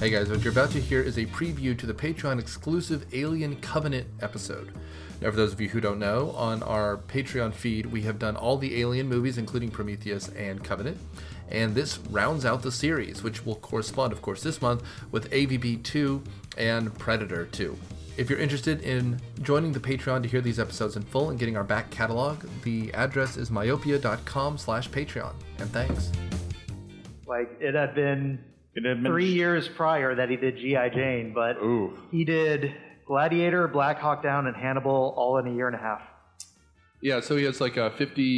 Hey guys, what you're about to hear is a preview to the Patreon exclusive Alien Covenant episode. Now, for those of you who don't know, on our Patreon feed, we have done all the Alien movies, including Prometheus and Covenant, and this rounds out the series, which will correspond, of course, this month with AVP 2 and Predator 2. If you're interested in joining the Patreon to hear these episodes in full and getting our back catalog, the address is myopia.com/Patreon. And thanks. Like, it had been 3 years prior that he did G.I. Jane, but he did Gladiator, Black Hawk Down, and Hannibal all in a year and a half. Yeah, so he has like a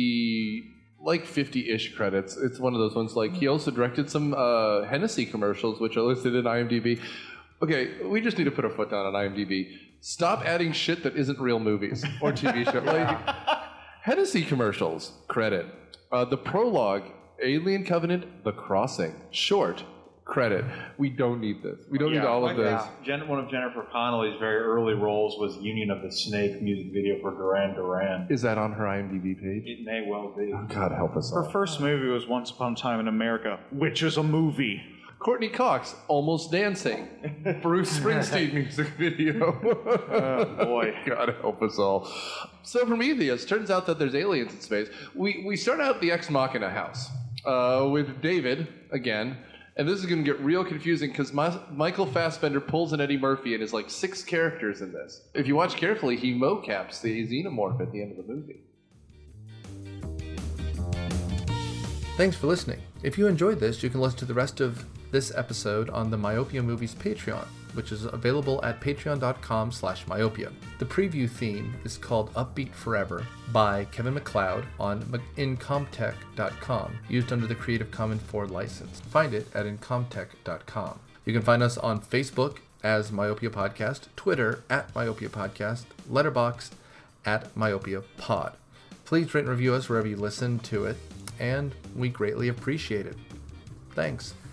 50-ish credits. It's one of those ones. Like, he also directed some Hennessy commercials, which are listed in IMDb. Okay, we just need to put a foot down on IMDb. Stop adding shit that isn't real movies or TV shows. Like, Hennessy commercials, credit. The prologue, Alien Covenant, The Crossing, short, credit. We don't need this. We don't need all of this. One of Jennifer Connelly's very early roles was Union of the Snake music video for Duran Duran. Is that on her IMDb page? It may well be. Oh, God help us all. Her first movie was Once Upon a Time in America, which is a movie. Courtney Cox, Almost Dancing. Bruce Springsteen music video. Oh, boy. God help us all. So Prometheus, turns out that there's aliens in space. We start out the Ex Machina house with David, again. And this is going to get real confusing because Michael Fassbender pulls an Eddie Murphy and is like 6 characters in this. If you watch carefully, he mocaps the xenomorph at the end of the movie. Thanks for listening. If you enjoyed this, you can listen to the rest of this episode on the Myopia Movies Patreon, which is available at patreon.com/myopia. The preview theme is called Upbeat Forever by Kevin MacLeod on Incomtech.com, used under the Creative Commons 4 license. Find it at Incomtech.com. You can find us on Facebook as Myopia Podcast, Twitter at Myopia Podcast, Letterboxd at Myopia Pod. Please rate and review us wherever you listen to it, and we greatly appreciate it. Thanks.